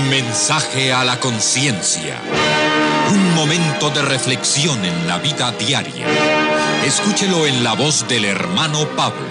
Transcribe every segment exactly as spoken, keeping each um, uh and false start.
Mensaje a la conciencia. Un momento de reflexión en la vida diaria. Escúchelo en la voz del hermano Pablo.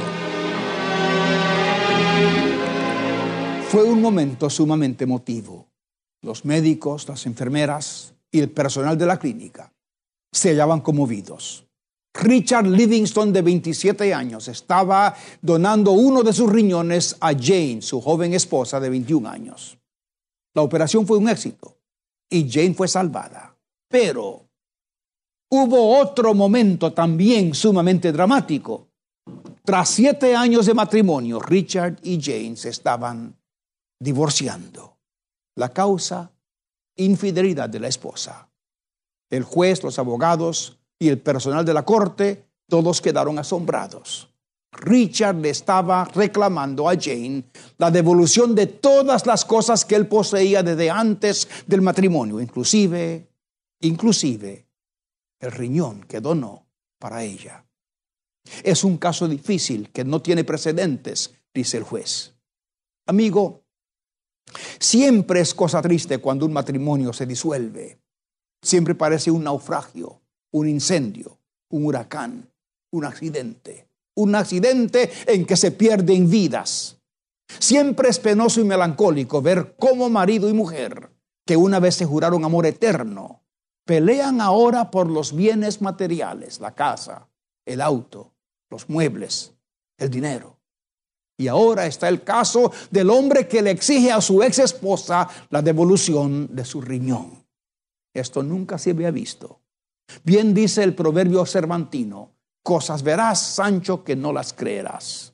Fue un momento sumamente emotivo. Los médicos, las enfermeras y el personal de la clínica se hallaban conmovidos. Richard Livingston, de veintisiete años, estaba donando uno de sus riñones a Jane, su joven esposa de veintiún años. La operación fue un éxito y Jane fue salvada. Pero hubo otro momento también sumamente dramático. Tras siete años de matrimonio, Richard y Jane se estaban divorciando. La causa, infidelidad de la esposa. El juez, los abogados y el personal de la corte, todos quedaron asombrados. Richard le estaba reclamando a Jane la devolución de todas las cosas que él poseía desde antes del matrimonio, inclusive, inclusive el riñón que donó para ella. Es un caso difícil que no tiene precedentes, dice el juez. Amigo, siempre es cosa triste cuando un matrimonio se disuelve. Siempre parece un naufragio, un incendio, un huracán, un accidente. Un accidente en que se pierden vidas. Siempre es penoso y melancólico ver cómo marido y mujer, que una vez se juraron amor eterno, pelean ahora por los bienes materiales, la casa, el auto, los muebles, el dinero. Y ahora está el caso del hombre que le exige a su ex esposa la devolución de su riñón. Esto nunca se había visto. Bien dice el proverbio cervantino: cosas verás, Sancho, que no las creerás.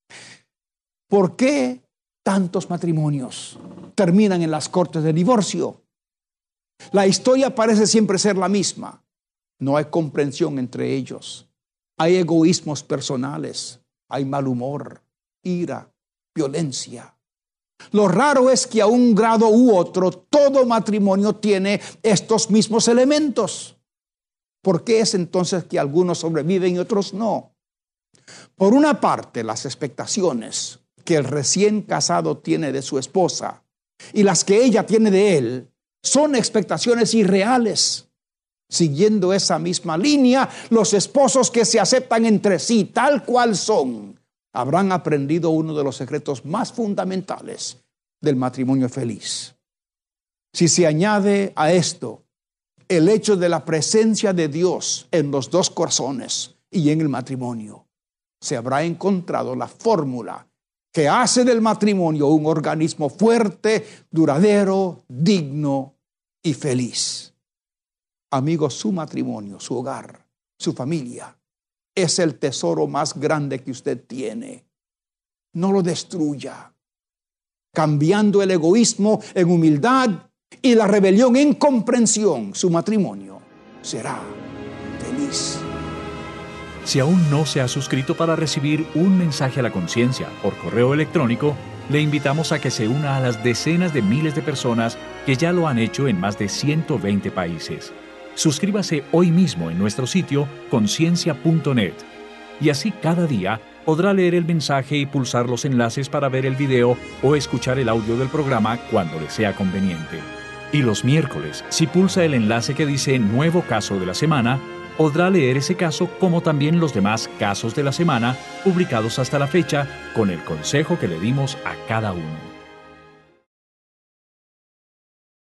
¿Por qué tantos matrimonios terminan en las cortes de divorcio? La historia parece siempre ser la misma. No hay comprensión entre ellos. Hay egoísmos personales, hay mal humor, ira, violencia. Lo raro es que a un grado u otro todo matrimonio tiene estos mismos elementos. ¿Por qué es entonces que algunos sobreviven y otros no? Por una parte, las expectaciones que el recién casado tiene de su esposa y las que ella tiene de él son expectaciones irreales. Siguiendo esa misma línea, los esposos que se aceptan entre sí tal cual son habrán aprendido uno de los secretos más fundamentales del matrimonio feliz. Si se añade a esto el hecho de la presencia de Dios en los dos corazones y en el matrimonio, se habrá encontrado la fórmula que hace del matrimonio un organismo fuerte, duradero, digno y feliz. Amigos, su matrimonio, su hogar, su familia, es el tesoro más grande que usted tiene. No lo destruya. Cambiando el egoísmo en humildad y la rebelión en comprensión, su matrimonio será feliz. Si aún no se ha suscrito para recibir un mensaje a la conciencia por correo electrónico, le invitamos a que se una a las decenas de miles de personas que ya lo han hecho en más de ciento veinte países. Suscríbase hoy mismo en nuestro sitio conciencia punto net y así cada día podrá leer el mensaje y pulsar los enlaces para ver el video o escuchar el audio del programa cuando le sea conveniente. Y los miércoles, si pulsa el enlace que dice Nuevo Caso de la Semana, podrá leer ese caso como también los demás casos de la semana publicados hasta la fecha con el consejo que le dimos a cada uno.